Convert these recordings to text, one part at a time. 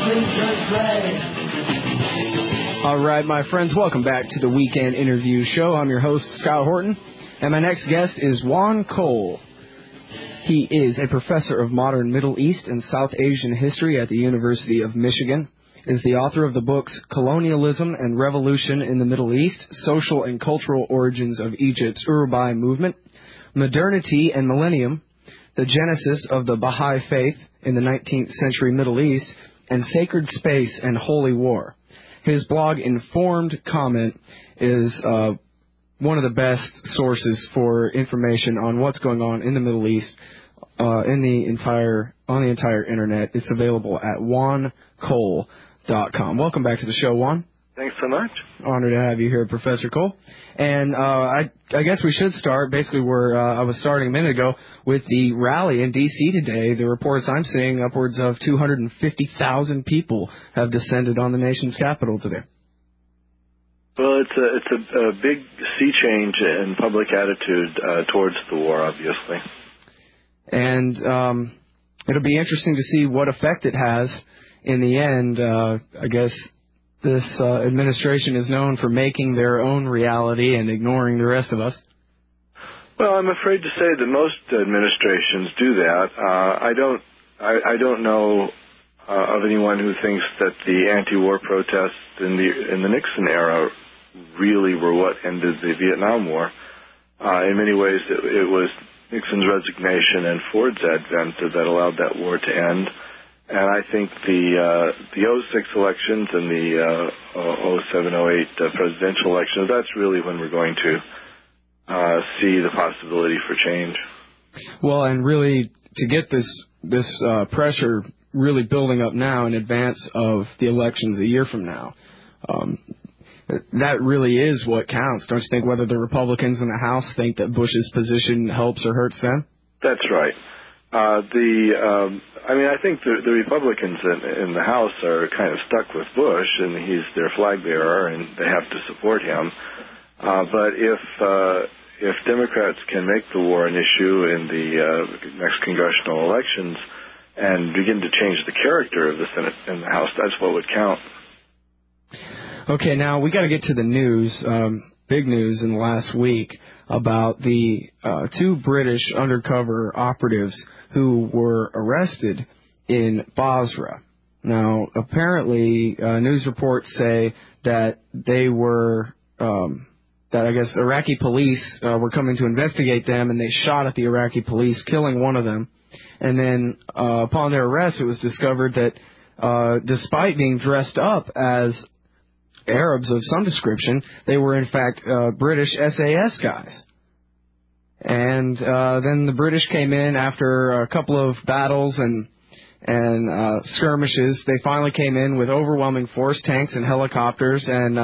All right, my friends, welcome back to the Weekend Interview Show. I'm your host, Scott Horton, and my next guest is Juan Cole. He is a professor of modern Middle East and South Asian history at the University of Michigan, is the author of the books Colonialism and Revolution in the Middle East, Social and Cultural Origins of Egypt's Urabai Movement, Modernity and Millennium, The Genesis of the Baha'i Faith in the 19th Century Middle East, and Sacred Space and Holy War. His blog, Informed Comment, is one of the best sources for information on what's going on in the Middle East on the entire internet. It's available at juancole.com. Welcome back to the show, Juan. Thanks so much. Honored to have you here, Professor Cole. And I guess we should start basically where I was starting a minute ago with the rally in D.C. today. The reports I'm seeing, upwards of 250,000 people have descended on the nation's capital today. Well, it's a big sea change in public attitude towards the war, obviously. And it'll be interesting to see what effect it has in the end. I guess this administration is known for making their own reality and ignoring the rest of us. Well, I'm afraid to say that most administrations do that. I don't know of anyone who thinks that the anti-war protests in the Nixon era really were what ended the Vietnam War. In many ways, it was Nixon's resignation and Ford's advent that allowed that war to end. And I think the 06 elections and the 07-08 presidential elections, that's really when we're going to see the possibility for change. Well, and really to get this pressure really building up now in advance of the elections a year from now, that really is what counts. Don't you think, whether the Republicans in the House think that Bush's position helps or hurts them? That's right. I think the Republicans in the House are kind of stuck with Bush, and he's their flag bearer, and they have to support him. But if Democrats can make the war an issue in the next congressional elections and begin to change the character of the Senate and the House, that's what would count. Okay, now we got to get to the news. Big news in the last week about the two British undercover operatives who were arrested in Basra. Now, apparently, news reports say that they were, that I guess Iraqi police were coming to investigate them, and they shot at the Iraqi police, killing one of them. And then upon their arrest, it was discovered that despite being dressed up as Arabs of some description, they were in fact British SAS guys. And then the British came in after a couple of battles and skirmishes. They finally came in with overwhelming force, tanks and helicopters,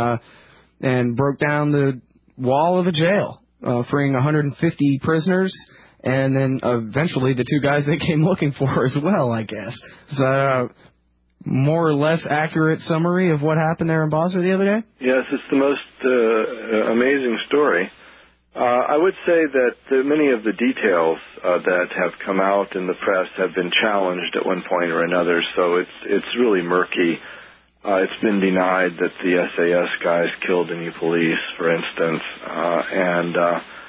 and broke down the wall of the jail, freeing 150 prisoners, and then eventually the two guys they came looking for as well, I guess. So more or less accurate summary of what happened there in Basra the other day? Yes, it's the most amazing story. I would say that many of the details that have come out in the press have been challenged at one point or another, so it's really murky. It's been denied that the SAS guys killed any police, for instance, and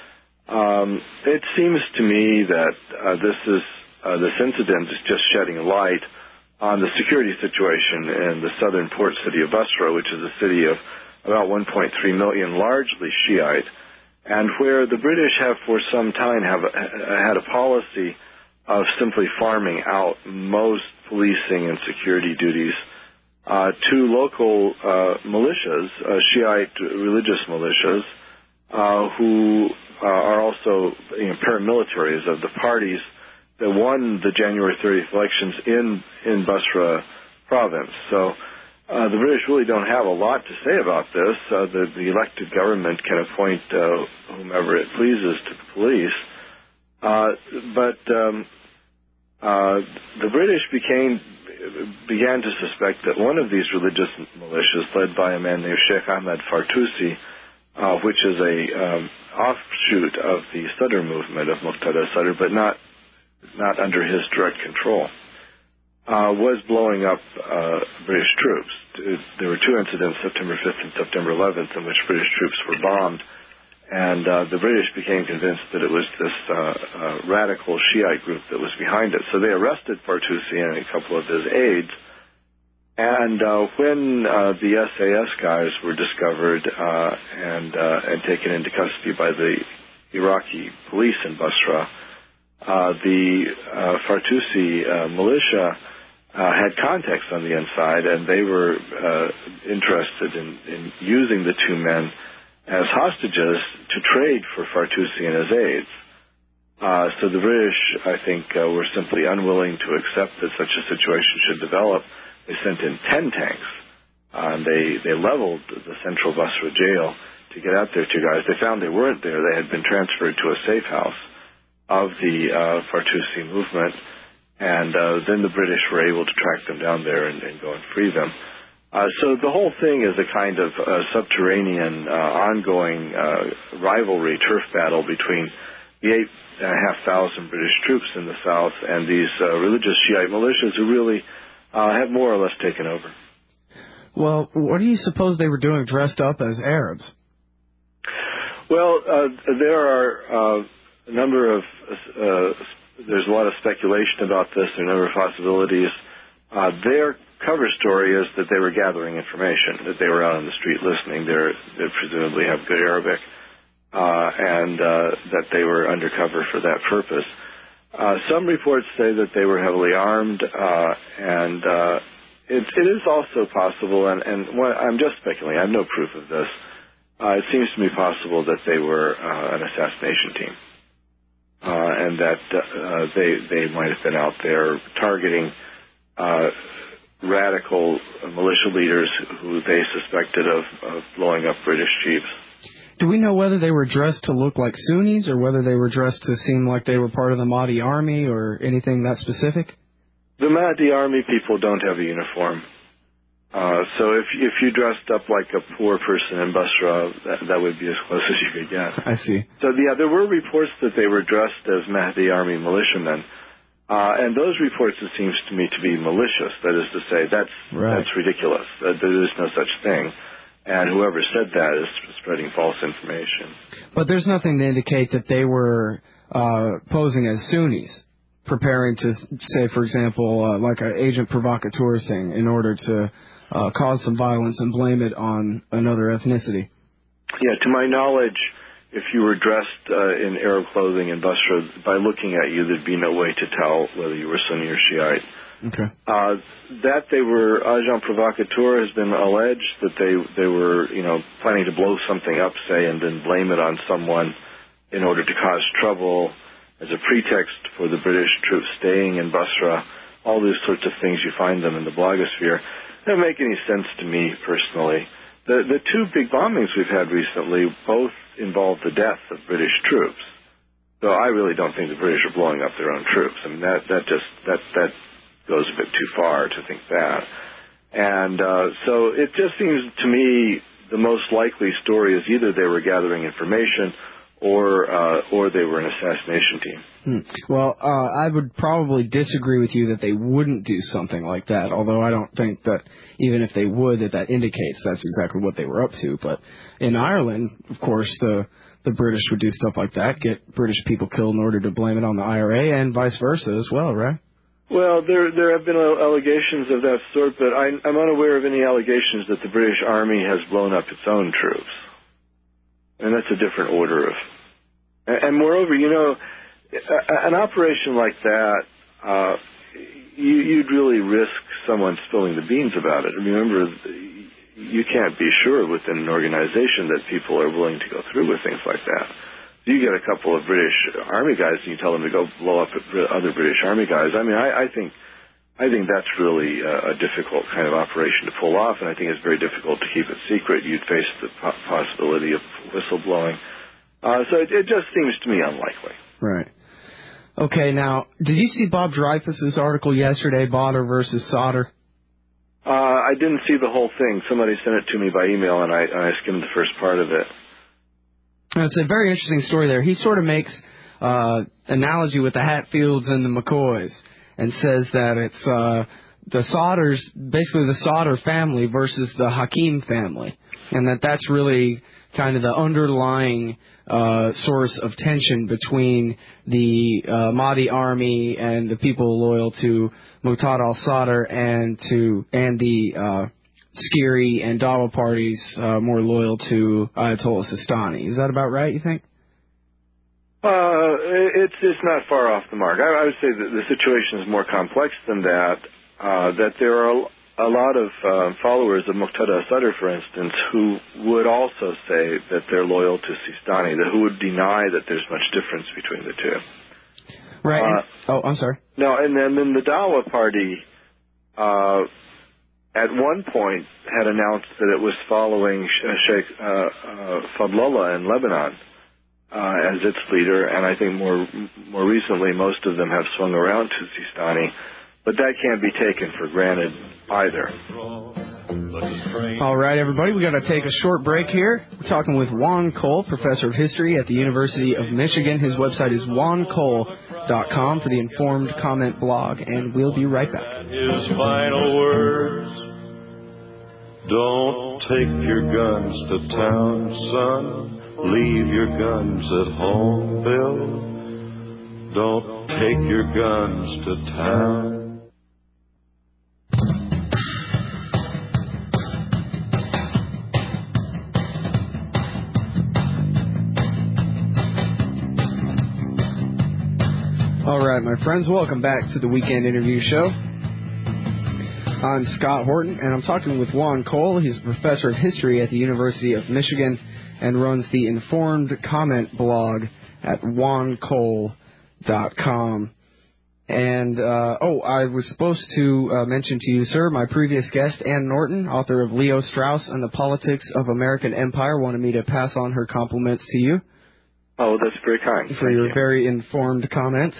it seems to me that this incident is just shedding light on the security situation in the southern port city of Basra, which is a city of about 1.3 million, largely Shiite, and where the British have for some time had a policy of simply farming out most policing and security duties to local militias, Shiite religious militias, who are also paramilitaries of the parties that won the January 30th elections in Basra province. So the British really don't have a lot to say about this. The elected government can appoint whomever it pleases to the police. But the British began to suspect that one of these religious militias, led by a man named Sheikh Ahmed Fartusi, which is a offshoot of the Sadr movement of Muqtada Sadr, but not under his direct control. was blowing up British troops. There were two incidents, September 5th and September 11th, in which British troops were bombed. And the British became convinced that it was this radical Shiite group that was behind it. So they arrested Fartusi and a couple of his aides. And when the SAS guys were discovered and taken into custody by the Iraqi police in Basra, the Fartusi militia had contacts on the inside, and they were interested in using the two men as hostages to trade for Fartusi and his aides. So the British, I think, were simply unwilling to accept that such a situation should develop. They sent in 10 tanks, and they leveled the central Basra jail to get out there two guys. They found they weren't there. They had been transferred to a safe house of the Fartusi movement, and then the British were able to track them down there and go and free them. So the whole thing is a kind of subterranean, ongoing rivalry, turf battle between the 8,500 British troops in the south and these religious Shiite militias who really have more or less taken over. Well, what do you suppose they were doing dressed up as Arabs? Well, there are a number of, there's a lot of speculation about this, there are a number of possibilities. Their cover story is that they were gathering information, that they were out on the street listening. They presumably have good Arabic, and that they were undercover for that purpose. Some reports say that they were heavily armed, and it is also possible, and I'm just speculating, I have no proof of this, it seems to me possible that they were an assassination team, and that they might have been out there targeting radical militia leaders who they suspected of blowing up British chiefs. Do we know whether they were dressed to look like Sunnis or whether they were dressed to seem like they were part of the Mahdi army or anything that specific? The Mahdi army people don't have a uniform. So if you dressed up like a poor person in Basra, that would be as close as you could get. I see. So yeah, there were reports that they were dressed as Mahdi army militiamen. And those reports, it seems to me, to be malicious. That is to say, that's ridiculous. There is no such thing. And whoever said that is spreading false information. But there's nothing to indicate that they were posing as Sunnis, preparing to, say, for example, like an agent provocateur thing in order to cause some violence and blame it on another ethnicity. Yeah, to my knowledge, if you were dressed in Arab clothing in Basra, by looking at you, there'd be no way to tell whether you were Sunni or Shiite. Okay. That they were agent provocateur has been alleged, that they were, planning to blow something up, say, and then blame it on someone in order to cause trouble as a pretext for the British troops staying in Basra. All these sorts of things, you find them in the blogosphere. They don't make any sense to me personally. The two big bombings we've had recently both involved the death of British troops. So I really don't think the British are blowing up their own troops. I mean, that goes a bit too far to think that. And so it just seems to me the most likely story is either they were gathering information or they were an assassination team. Well, I would probably disagree with you that they wouldn't do something like that, although I don't think that even if they would, that indicates that's exactly what they were up to. But in Ireland, of course, the British would do stuff like that, get British people killed in order to blame it on the IRA, and vice versa as well, right? Well, there have been allegations of that sort, but I'm unaware of any allegations that the British Army has blown up its own troops. And that's a different order of... And moreover, an operation like that, you'd really risk someone spilling the beans about it. Remember, you can't be sure within an organization that people are willing to go through with things like that. You get a couple of British Army guys and you tell them to go blow up other British Army guys. I mean, I think that's really a difficult kind of operation to pull off, and I think it's very difficult to keep it secret. You'd face the possibility of whistleblowing. So it just seems to me unlikely. Right. Okay, now, did you see Bob Dreyfus's article yesterday, Badr versus Sadr? I didn't see the whole thing. Somebody sent it to me by email, and I skimmed the first part of it. It's a very interesting story there. He sort of makes analogy with the Hatfields and the McCoys. and says that it's the Sadrs, basically the Sadr family versus the Hakim family, and that's really kind of the underlying source of tension between the Mahdi army and the people loyal to Muqtada al-Sadr and the Skiri and Dawa parties more loyal to Ayatollah Sistani. Is that about right, you think? It's not far off the mark. I would say that the situation is more complex than that. That there are a lot of followers of Muqtada al-Sadr, for instance, who would also say that they're loyal to Sistani, who would deny that there's much difference between the two. Right. I'm sorry. No, and then the Dawa party at one point had announced that it was following Sheikh Fadlallah in Lebanon as its leader, and I think more recently most of them have swung around to Sistani, but that can't be taken for granted either. All right, everybody, we got to take a short break here. We're talking with Juan Cole, professor of history at the University of Michigan. His website is juancole.com for the Informed Comment blog, and we'll be right back. His final words: don't take your guns to town, son. Leave your guns at home, Bill. Don't take your guns to town. All right, my friends, welcome back to the Weekend Interview Show. I'm Scott Horton, and I'm talking with Juan Cole. He's a professor of history at the University of Michigan and runs the Informed Comment blog at juancole.com. And, I was supposed to mention to you, sir, my previous guest, Ann Norton, author of Leo Strauss and the Politics of American Empire, wanted me to pass on her compliments to you. Oh, that's very kind. For your very informed comments.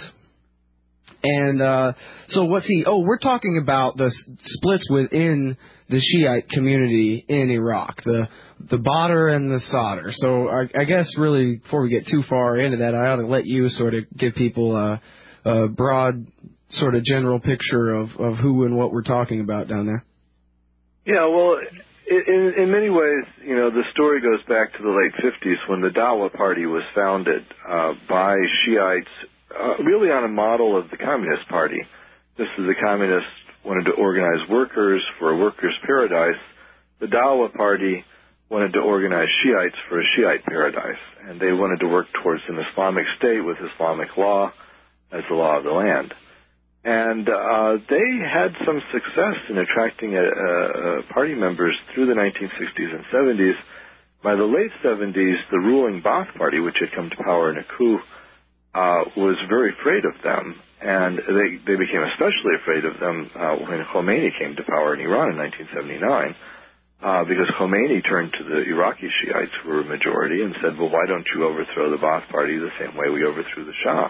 And so we're talking about the splits within the Shiite community in Iraq, the Badr and the Sadr. So I guess really before we get too far into that, I ought to let you sort of give people a broad sort of general picture of who and what we're talking about down there. Yeah, well, in many ways, the story goes back to the late 50s when the Dawa Party was founded by Shiites, really on a model of the Communist Party. Just as the Communists wanted to organize workers for a workers' paradise, the Dawa Party wanted to organize Shiites for a Shiite paradise, and they wanted to work towards an Islamic state with Islamic law as the law of the land. And they had some success in attracting party members through the 1960s and 70s. By the late 70s, the ruling Ba'ath Party, which had come to power in a coup, was very afraid of them. And they became especially afraid of them when Khomeini came to power in Iran in 1979, because Khomeini turned to the Iraqi Shiites, who were a majority, and said, well, why don't you overthrow the Ba'ath Party the same way we overthrew the Shah?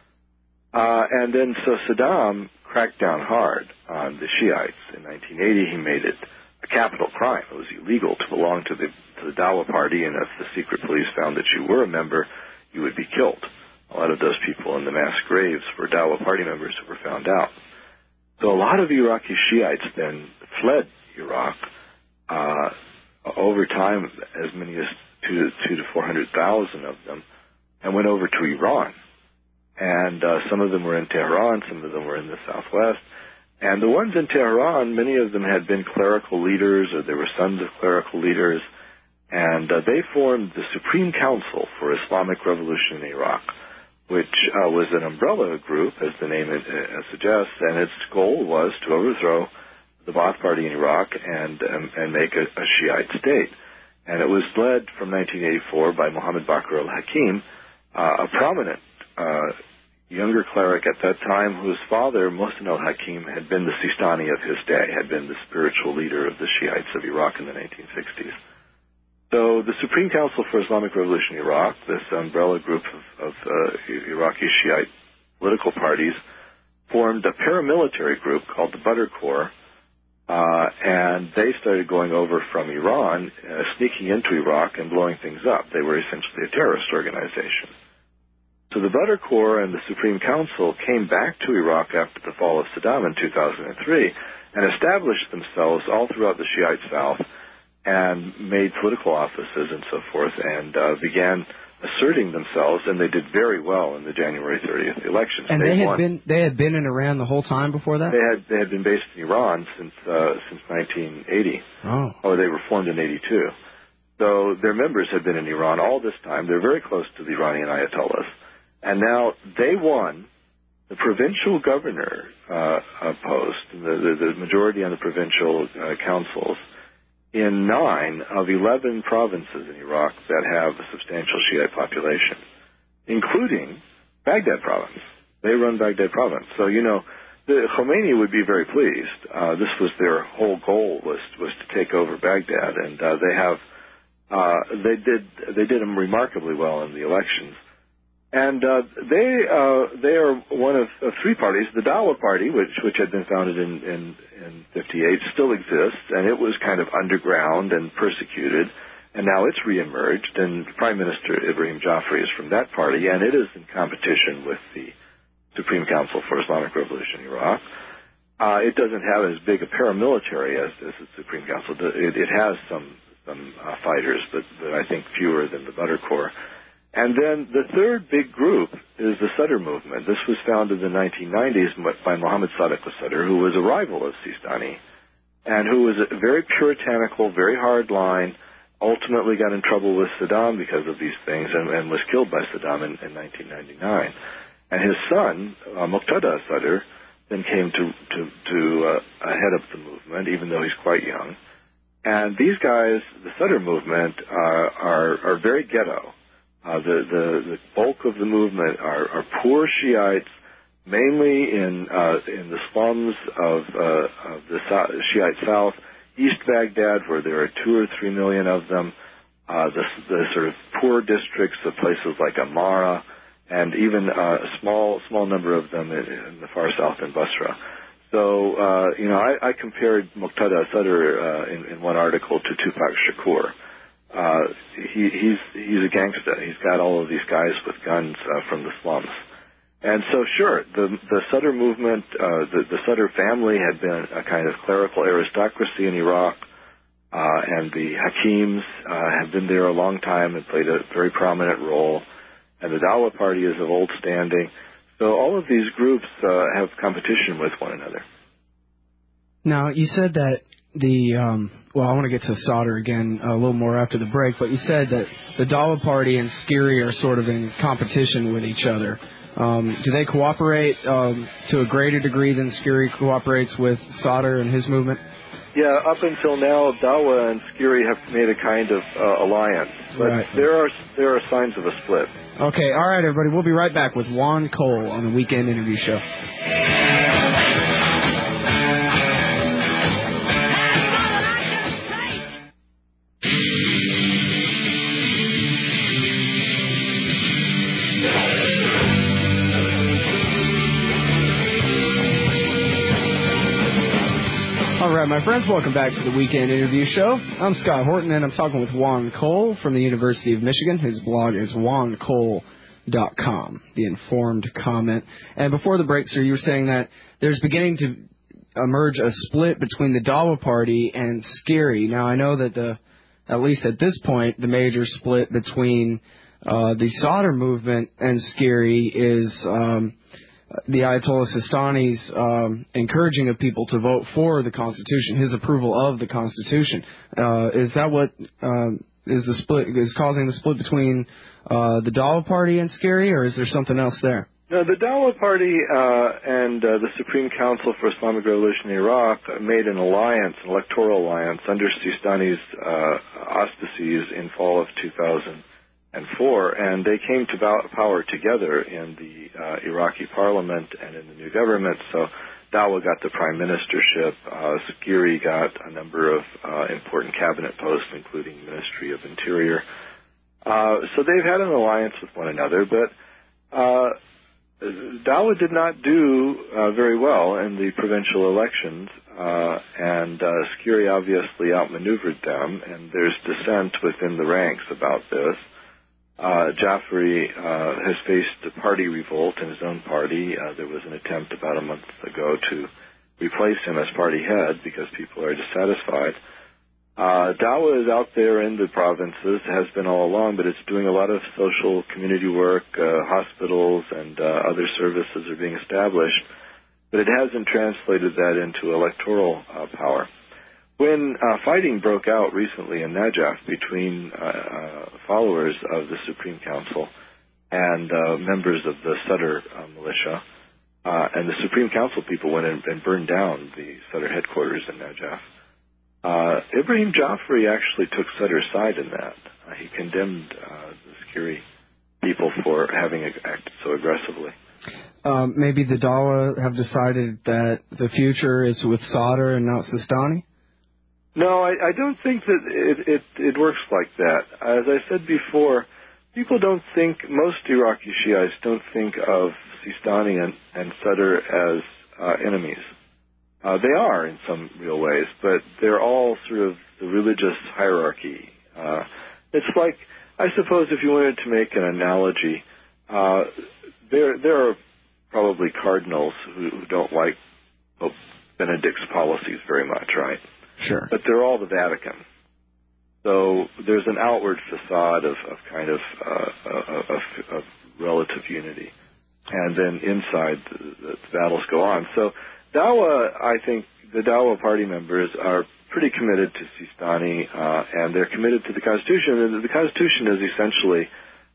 And then so Saddam cracked down hard on the Shiites. In 1980, he made it a capital crime. It was illegal to belong to the Dawa Party, and if the secret police found that you were a member, you would be killed. A lot of those people in the mass graves were Dawa Party members who were found out. So a lot of Iraqi Shiites then fled Iraq. Over time, as many as 200,000 to 400,000 of them, and went over to Iran. And some of them were in Tehran, some of them were in the southwest. And the ones in Tehran, many of them had been clerical leaders, or they were sons of clerical leaders, and they formed the Supreme Council for Islamic Revolution in Iraq, which was an umbrella group, as the name suggests, and its goal was to overthrow the Ba'ath Party in Iraq and make a Shiite state. And it was led from 1984 by Mohammed Bakr al-Hakim, a prominent younger cleric at that time, whose father, Mohsen al-Hakim, had been the Sistani of his day, had been the spiritual leader of the Shiites of Iraq in the 1960s. So the Supreme Council for Islamic Revolution in Iraq, this umbrella group of Iraqi Shiite political parties, formed a paramilitary group called the Badr Corps, and they started going over from Iran, sneaking into Iraq and blowing things up. They were essentially a terrorist organization. So the Badr Corps and the Supreme Council came back to Iraq after the fall of Saddam in 2003 and established themselves all throughout the Shiite South and made political offices and so forth, and began asserting themselves, and they did very well in the January 30th elections. And they had been in Iran the whole time before that? They had been based in Iran since 1980. Oh. Or they were formed in 82. So their members had been in Iran all this time. They're very close to the Iranian Ayatollahs. And now they won the provincial governor post, the majority on the provincial councils, in 9 of 11 provinces in Iraq that have a substantial Shiite population, including Baghdad province. They run Baghdad province. So, the Khomeini would be very pleased. This was their whole goal, was to take over Baghdad, and they did them remarkably well in the elections. And they are one of 3 parties. The Dawa Party, which had been founded in 58, still exists, and it was kind of underground and persecuted, and now it's reemerged. And Prime Minister Ibrahim Jafri is from that party, and it is in competition with the Supreme Council for Islamic Revolution in Iraq. It doesn't have as big a paramilitary as the Supreme Council. It has some fighters, but I think fewer than the Badr Corps. And then the third big group is the Sadr movement. This was founded in the 1990s by Mohammad Sadiq al-Sadr, who was a rival of Sistani, and who was a very puritanical, very hard line, ultimately got in trouble with Saddam because of these things, and was killed by Saddam in 1999. And his son, Muqtada al-Sadr, then came to head up the movement, even though he's quite young. And these guys, the Sadr movement, are very ghetto. The bulk of the movement are poor Shiites, mainly in the slums of the Shiite South, East Baghdad, where there are 2 or 3 million of them, the sort of poor districts of places like Amara, and even a small number of them in the far south in Basra. So, I compared Muqtada al-Sadr in one article to Tupac Shakur. He's a gangster. He's got all of these guys with guns from the slums. And so, sure, the Sadr movement, the Sadr family had been a kind of clerical aristocracy in Iraq, and the Hakims have been there a long time and played a very prominent role. And the Dawa Party is of old standing. So all of these groups have competition with one another. Now, you said that I want to get to Sadr again a little more after the break, but you said that the Dawa Party and Skiri are sort of in competition with each other. Do they cooperate to a greater degree than Skiri cooperates with Sadr and his movement? Yeah, up until now, Dawa and Skiri have made a kind of alliance, but right. There are signs of a split. Okay, all right, everybody. We'll be right back with Juan Cole on the Weekend Interview Show. All right, my friends, welcome back to the Weekend Interview Show. I'm Scott Horton, and I'm talking with Juan Cole from the University of Michigan. His blog is juancole.com, The Informed Comment. And before the break, sir, you were saying that there's beginning to emerge a split between the Dawa Party and Skiri. Now, I know that at least at this point, the major split between the Sadr movement and Skiri is the Ayatollah Sistani's encouraging of people to vote for the Constitution, his approval of the Constitution. Is that what is causing the split between the Dawa Party and Skiri, or is there something else there? No, the Dawa Party and the Supreme Council for Islamic Revolution in Iraq made an electoral alliance, under Sistani's auspices in fall of 2004, and they came to power together in the Iraqi parliament and in the new government. So Dawa got the prime ministership, Skiri got a number of important cabinet posts, including Ministry of Interior. So they've had an alliance with one another, but Dawa did not do very well in the provincial elections, and Skiri obviously outmaneuvered them, and there's dissent within the ranks about this. Jaffrey has faced a party revolt in his own party. There was an attempt about a month ago to replace him as party head because people are dissatisfied. Dawa is out there in the provinces, has been all along, but it's doing a lot of social community work. Hospitals and other services are being established, but it hasn't translated that into electoral power. When fighting broke out recently in Najaf between followers of the Supreme Council and members of the Sadr militia, and the Supreme Council people went in and burned down the Sadr headquarters in Najaf, Ibrahim Jaffrey actually took Sadr's side in that. He condemned the Skiri people for having acted so aggressively. Maybe the Dawa have decided that the future is with Sadr and not Sistani? No, I don't think that it works like that. As I said before, people don't think, most Iraqi Shiites don't think of Sistani and Sadr as enemies. They are in some real ways, but they're all sort of the religious hierarchy. It's like, I suppose if you wanted to make an analogy, there are probably cardinals who don't like Pope Benedict's policies very much, right? Sure. But they're all the Vatican. So there's an outward facade of kind of relative unity. And then inside, the battles go on. So Dawa, I think the Dawa party members are pretty committed to Sistani, and they're committed to the Constitution. And the Constitution is essentially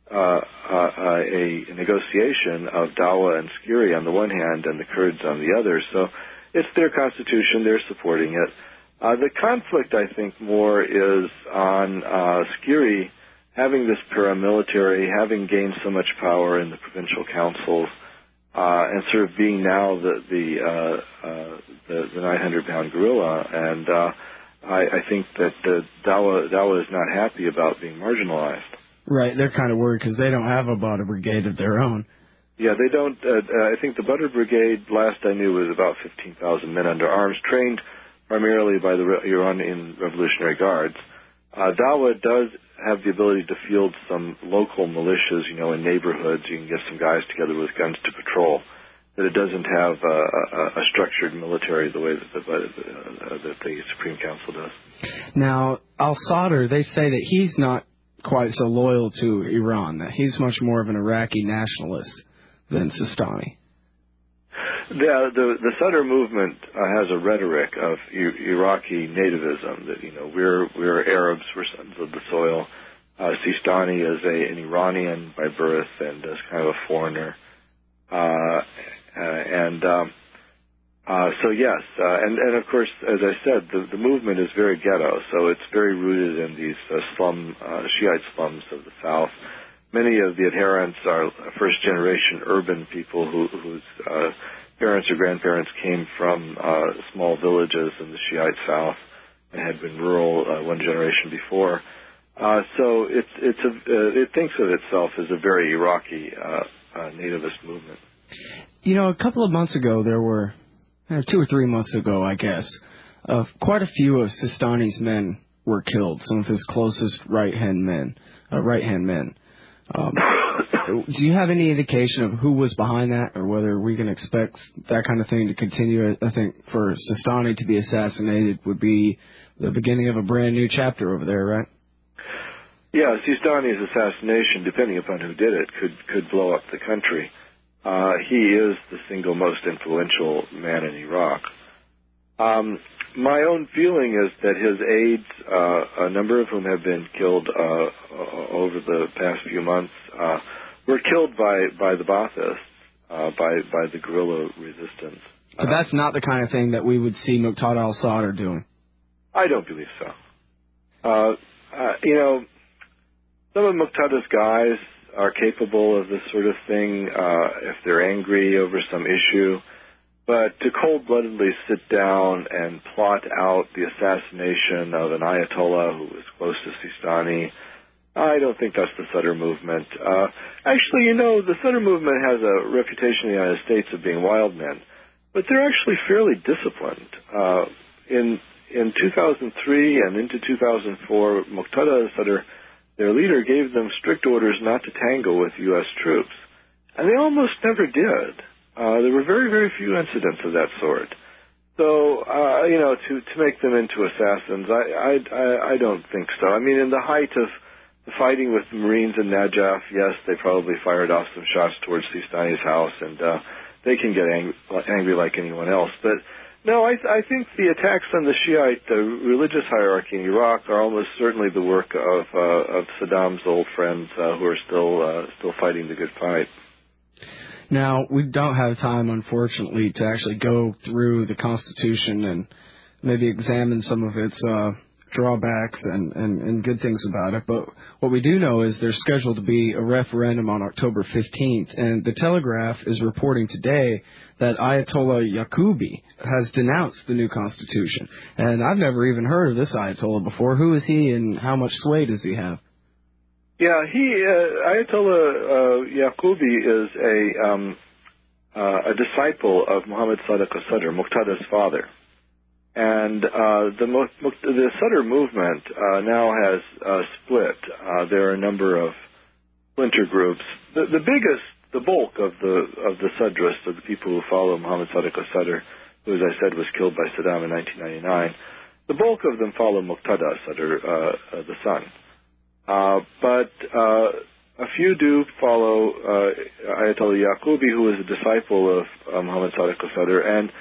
a negotiation of Dawa and Skiri on the one hand and the Kurds on the other. So it's their Constitution. They're supporting it. The conflict, I think, more is on Skiri having this paramilitary, having gained so much power in the provincial councils, and sort of being now the 900-pound gorilla. And I think that the Dawa is not happy about being marginalized. Right, they're kind of worried because they don't have a Badr brigade of their own. Yeah, they don't. I think the Badr brigade, last I knew, was about 15,000 men under arms, trained primarily by the Iranian Revolutionary Guards. Dawa does have the ability to field some local militias, in neighborhoods. You can get some guys together with guns to patrol. But it doesn't have a structured military the way that the Supreme Council does. Now, al-Sadr, they say that he's not quite so loyal to Iran, that he's much more of an Iraqi nationalist than Sistani. The Sadr movement has a rhetoric of Iraqi nativism, that, we're Arabs, we're sons of the soil. Sistani is an Iranian by birth and is kind of a foreigner. So yes, and of course, as I said, the movement is very ghetto, so it's very rooted in these Shiite slums of the south. Many of the adherents are first-generation urban people whose parents or grandparents came from small villages in the Shiite south and had been rural one generation before. So it thinks of itself as a very Iraqi nativist movement. A couple of months ago, there were 2 or 3 months ago, I guess, quite a few of Sistani's men were killed. Some of his closest right-hand men. Do you have any indication of who was behind that, or whether we can expect that kind of thing to continue? I think for Sistani to be assassinated would be the beginning of a brand new chapter over there, right? Yeah, Sistani's assassination, depending upon who did it, could blow up the country. He is the single most influential man in Iraq. My own feeling is that his aides, a number of whom have been killed over the past few months, were killed by the Baathists, by the guerrilla resistance. But that's not the kind of thing that we would see Muqtada al-Sadr doing. I don't believe so. Some of Muqtada's guys are capable of this sort of thing if they're angry over some issue. But to cold-bloodedly sit down and plot out the assassination of an Ayatollah who was close to Sistani, I don't think that's the Sadr movement. Actually, the Sadr movement has a reputation in the United States of being wild men, but they're actually fairly disciplined. In 2003 and into 2004, Muqtada al-Sadr their leader gave them strict orders not to tangle with U.S. troops. And they almost never did. There were very, very few incidents of that sort. So, to make them into assassins, I don't think so. I mean, in the height of the fighting with the Marines in Najaf, yes, they probably fired off some shots towards Sistani's house, and they can get angry like anyone else. But no, I think the attacks on the Shiite religious hierarchy in Iraq are almost certainly the work of Saddam's old friends who are still fighting the good fight. Now, we don't have time, unfortunately, to actually go through the Constitution and maybe examine some of its drawbacks and good things about it. But what we do know is there's scheduled to be a referendum on October 15th, and the Telegraph is reporting today that Ayatollah Yaqoubi has denounced the new Constitution. And I've never even heard of this Ayatollah before. Who is he, and how much sway does he have? Yeah, Ayatollah Yaqoubi is a disciple of Muhammad Sadiq al-Sadr, Muqtada's father. And the Sadr movement now has split. There are a number of splinter groups. The bulk of the Sadrists, of the people who follow Muhammad Sadiq al-Sadr, who, as I said, was killed by Saddam in 1999, the bulk of them follow Muqtada al-Sadr, the son. But a few do follow Ayatollah Yaqoubi, who is a disciple of Muhammad Sadiq al-Sadr, and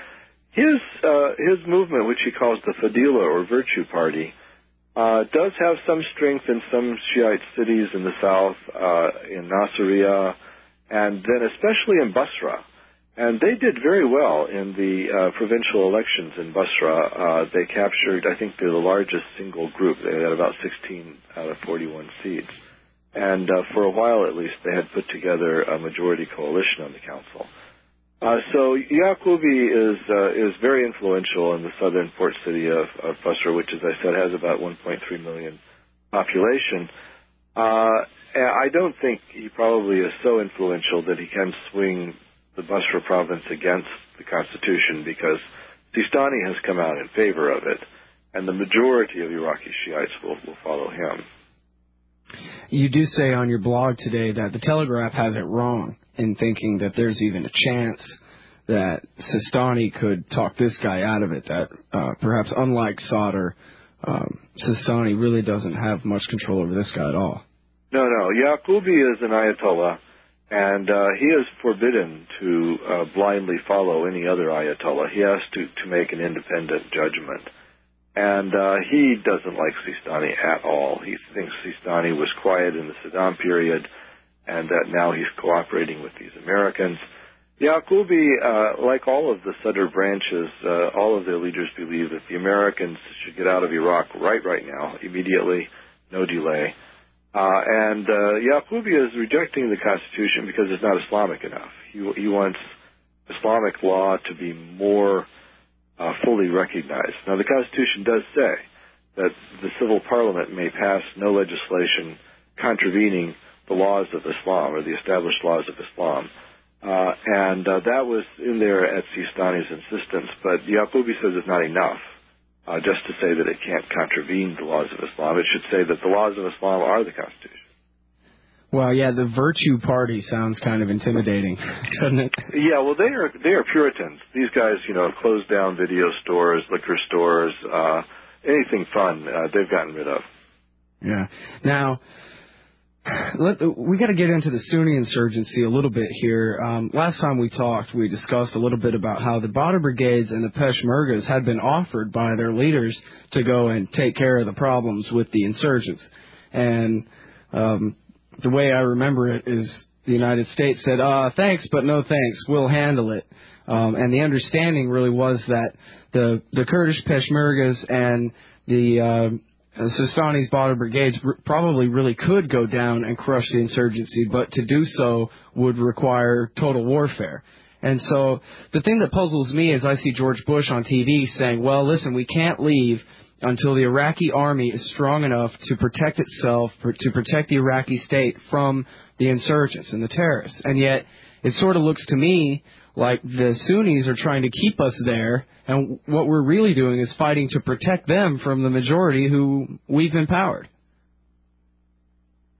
his movement, which he calls the Fadila or Virtue Party, does have some strength in some Shiite cities in the south, in Nasiriyah, and then especially in Basra. And they did very well in the provincial elections in Basra. They captured, I think they're the largest single group. They had about 16 out of 41 seats. And for a while at least, they had put together a majority coalition on the council. So Yaqoubi is very influential in the southern port city of Basra, which, as I said, has about 1.3 million population. I don't think he probably is so influential that he can swing the Basra province against the Constitution, because Sistani has come out in favor of it, and the majority of Iraqi Shiites will follow him. You do say on your blog today that the Telegraph has it wrong in thinking that there's even a chance that Sistani could talk this guy out of it, that perhaps unlike Sadr, Sistani really doesn't have much control over this guy at all. No. Yaqoubi is an Ayatollah, and he is forbidden to blindly follow any other Ayatollah. He has to make an independent judgment. And he doesn't like Sistani at all. He thinks Sistani was quiet in the Saddam period, and that now he's cooperating with these Americans. Yaqoubi, like all of the Sadr branches, all of their leaders believe that the Americans should get out of Iraq right now, immediately, no delay. And Yaqoubi is rejecting the Constitution because it's not Islamic enough. He wants Islamic law to be more fully recognized. Now, the Constitution does say that the civil parliament may pass no legislation contravening the laws of Islam or the established laws of Islam. And that was in there at Sistani's insistence, but Yaqoubi says it's not enough. Just to say that it can't contravene the laws of Islam. It should say that the laws of Islam are the Constitution. Well, yeah, the Virtue Party sounds kind of intimidating, doesn't it? Yeah, well, they are Puritans. These guys, close down video stores, liquor stores, anything fun, they've gotten rid of. Yeah. Now, we got to get into the Sunni insurgency a little bit here. Last time we talked, we discussed a little bit about how the Badr brigades and the Peshmergas had been offered by their leaders to go and take care of the problems with the insurgents. And the way I remember it is the United States said, thanks, but no thanks, we'll handle it. And the understanding really was that the Kurdish Peshmergas and the Sistani's Badr brigades probably really could go down and crush the insurgency, but to do so would require total warfare. And so the thing that puzzles me is I see George Bush on TV saying, well, listen, we can't leave until the Iraqi army is strong enough to protect itself, to protect the Iraqi state from the insurgents and the terrorists. And yet it sort of looks to me like the Sunnis are trying to keep us there, and what we're really doing is fighting to protect them from the majority who we've empowered.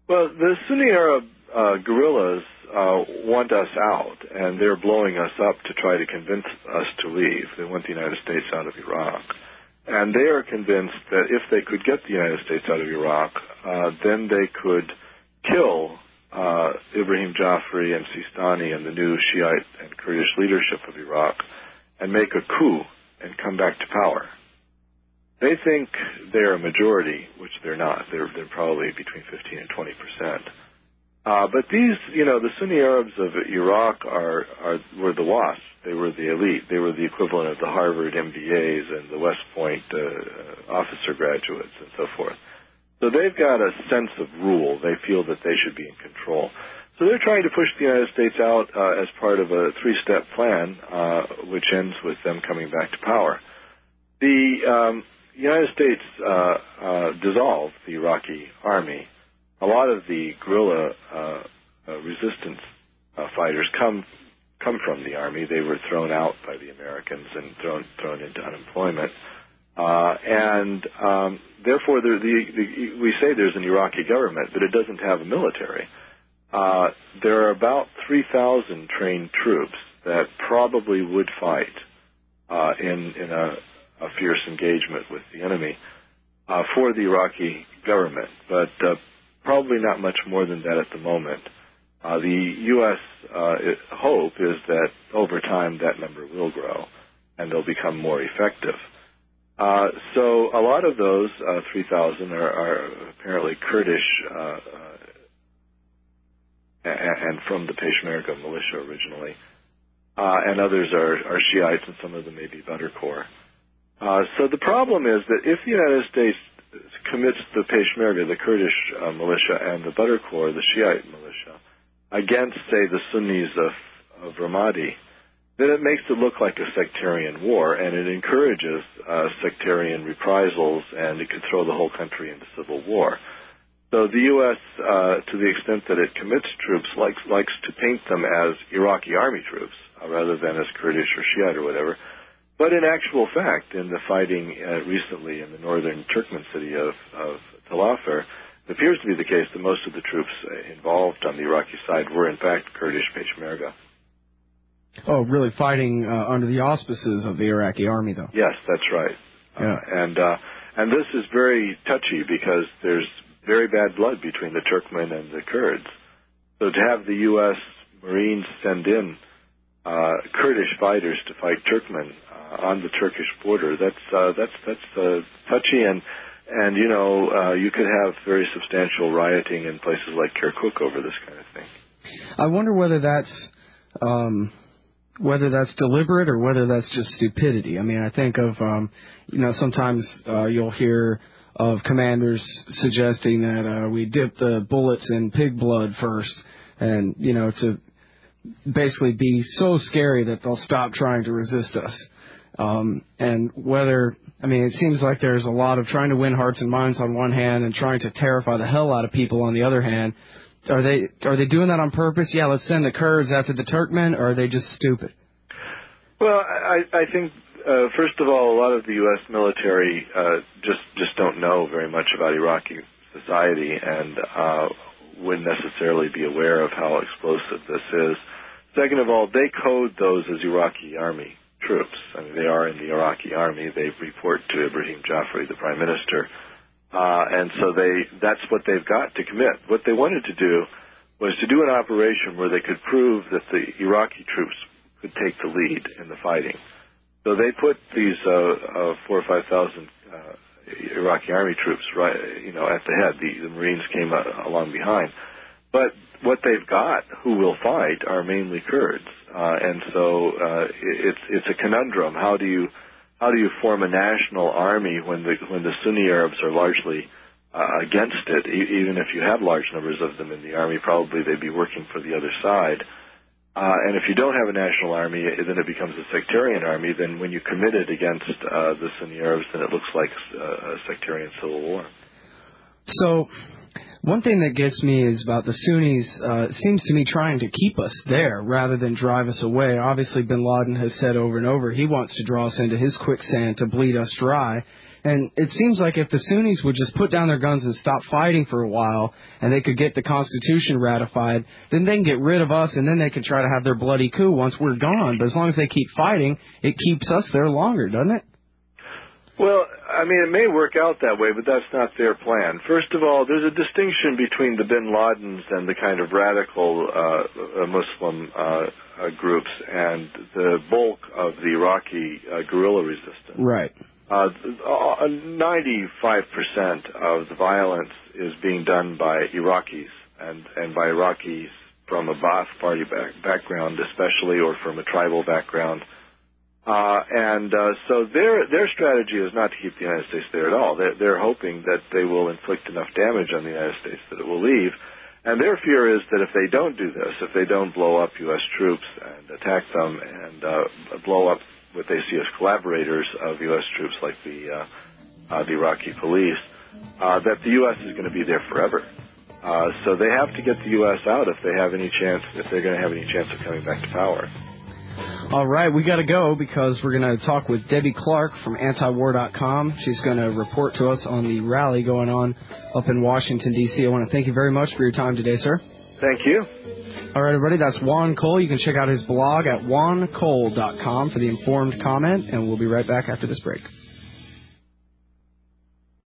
Well, the Sunni Arab guerrillas want us out, and they're blowing us up to try to convince us to leave. They want the United States out of Iraq. And they are convinced that if they could get the United States out of Iraq, then they could kill Ibrahim Jaffari and Sistani and the new Shiite and Kurdish leadership of Iraq and make a coup and come back to power. They think they're a majority, which they're not. They're probably between 15 and 20%. But these, the Sunni Arabs of Iraq were the WASP. They were the elite. They were the equivalent of the Harvard MBAs and the West Point officer graduates and so forth. So they've got a sense of rule. They feel that they should be in control. So they're trying to push the United States out as part of a three-step plan, which ends with them coming back to power. The United States dissolved the Iraqi army. A lot of the guerrilla resistance fighters come from the army. They were thrown out by the Americans and thrown into unemployment. Therefore, we say there's an Iraqi government, but it doesn't have a military. There are about 3,000 trained troops that probably would fight in a fierce engagement with the enemy for the Iraqi government, but probably not much more than that at the moment. The U.S. hope is that over time that number will grow and they'll become more effective. So a lot of those 3,000 are apparently Kurdish and from the Peshmerga militia originally, and others are Shiites, and some of them may be Badr Corps. So the problem is that if the United States commits the Peshmerga, the Kurdish militia, and the Badr Corps, the Shiite militia, against, say, the Sunnis of Ramadi, then it makes it look like a sectarian war, and it encourages sectarian reprisals, and it could throw the whole country into civil war. So the U.S., to the extent that it commits troops, likes to paint them as Iraqi army troops rather than as Kurdish or Shiite or whatever. But in actual fact, in the fighting recently in the northern Turkmen city of Tel Afar, it appears to be the case that most of the troops involved on the Iraqi side were in fact Kurdish Peshmerga. Oh, really fighting under the auspices of the Iraqi army, though? Yes, that's right. Yeah. And this is very touchy because there's very bad blood between the Turkmen and the Kurds. So to have the U.S. Marines send in Kurdish fighters to fight Turkmen on the Turkish border, that's touchy, and you could have very substantial rioting in places like Kirkuk over this kind of thing. I wonder whether that's deliberate or whether that's just stupidity. I mean, I think of sometimes you'll hear of commanders suggesting that we dip the bullets in pig blood first, and to basically be so scary that they'll stop trying to resist us. And it seems like there's a lot of trying to win hearts and minds on one hand and trying to terrify the hell out of people on the other hand. Are they doing that on purpose? Yeah, let's send the Kurds after the Turkmen, or are they just stupid? Well, I think first of all, a lot of the U.S. military just don't know very much about Iraqi society and wouldn't necessarily be aware of how explosive this is. Second of all, they code those as Iraqi army troops. I mean, they are in the Iraqi army. They report to Ibrahim Jaffari, the prime minister. And so that's what they've got to commit. What they wanted to do was to do an operation where they could prove that the Iraqi troops could take the lead in the fighting. So they put these 4,000 or 5,000 Iraqi army troops right, at the head. The Marines came along behind. But what they've got, who will fight, are mainly Kurds, and so it's a conundrum. How do you form a national army when the Sunni Arabs are largely against it? Even if you have large numbers of them in the army, probably they'd be working for the other side. And if you don't have a national army, then it becomes a sectarian army. Then when you commit it against the Sunni Arabs, then it looks like a sectarian civil war. So One thing that gets me is about the Sunnis, seems to me trying to keep us there rather than drive us away. Obviously, bin Laden has said over and over he wants to draw us into his quicksand to bleed us dry. And it seems like if the Sunnis would just put down their guns and stop fighting for a while, and they could get the Constitution ratified, then they can get rid of us, and then they can try to have their bloody coup once we're gone. But as long as they keep fighting, it keeps us there longer, doesn't it? Well, I mean, it may work out that way, but that's not their plan. First of all, there's a distinction between the bin Ladens and the kind of radical Muslim groups and the bulk of the Iraqi guerrilla resistance. Right. 95% of the violence is being done by Iraqis, and by Iraqis from a Ba'ath Party background especially, or from a tribal background. So their strategy is not to keep the United States there at all. They're hoping that they will inflict enough damage on the United States that it will leave. And their fear is that if they don't do this, if they don't blow up U.S. troops and attack them and blow up what they see as collaborators of U.S. troops like the Iraqi police, that the U.S. is going to be there forever. So they have to get the U.S. out if they're going to have any chance of coming back to power. All right, we got to go because we're going to talk with Debbie Clark from antiwar.com. She's going to report to us on the rally going on up in Washington, D.C. I want to thank you very much for your time today, sir. Thank you. All right, everybody, that's Juan Cole. You can check out his blog at juancole.com for the informed comment, and we'll be right back after this break.